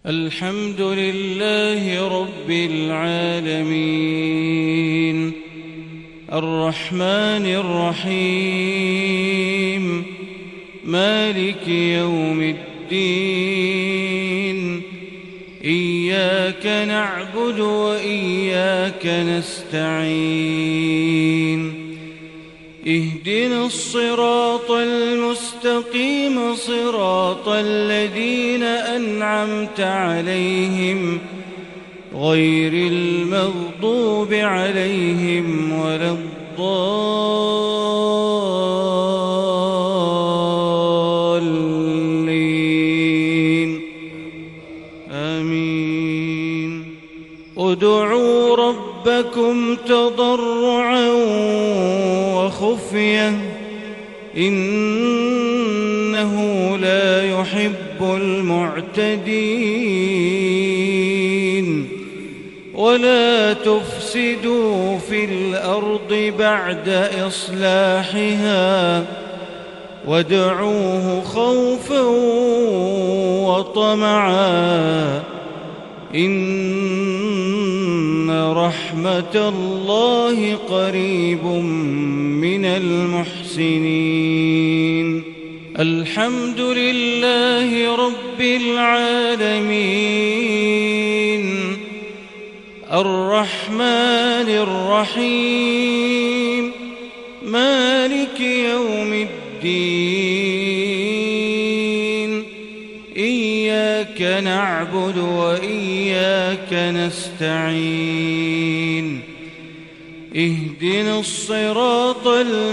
الحمد لله رب العالمين الرحمن الرحيم مالك يوم الدين إياك نعبد وإياك نستعين اهدنا الصراط المستقيم صراط الذين أنعمت عليهم غير المغضوب عليهم ولا الضالين آمين. ادعوا ربكم تضرعا وخفية إنه لا يحب المعتدين ولا تفسدوا في الأرض بعد إصلاحها وادعوه خوفا وطمعا إن رحمة الله قريب من المحسنين. الحمد لله رب العالمين الرحمن الرحيم مالك يوم الدين إياك نعبد وإياك نستعين اهدنا الصراط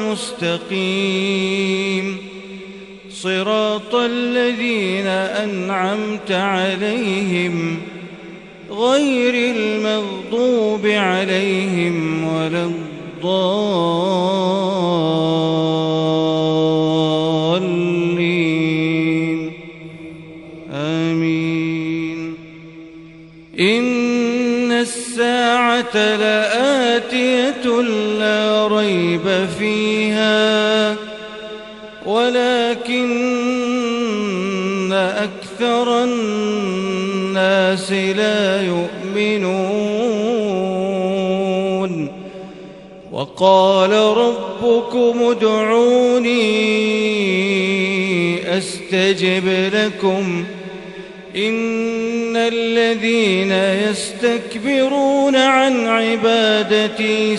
المستقيم صراط الذين أنعمت عليهم غير المغضوب عليهم ولا الضالين آمين. إن الساعة لآتية لا ريب فيها ولكن أكثر الناس لا يؤمنون. وقال ربكم ادعوني أستجب لكم إن الذين يستكبرون عن عبادتي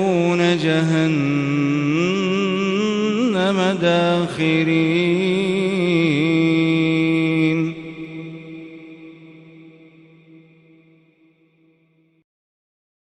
سيدخلون جهنم داخرين.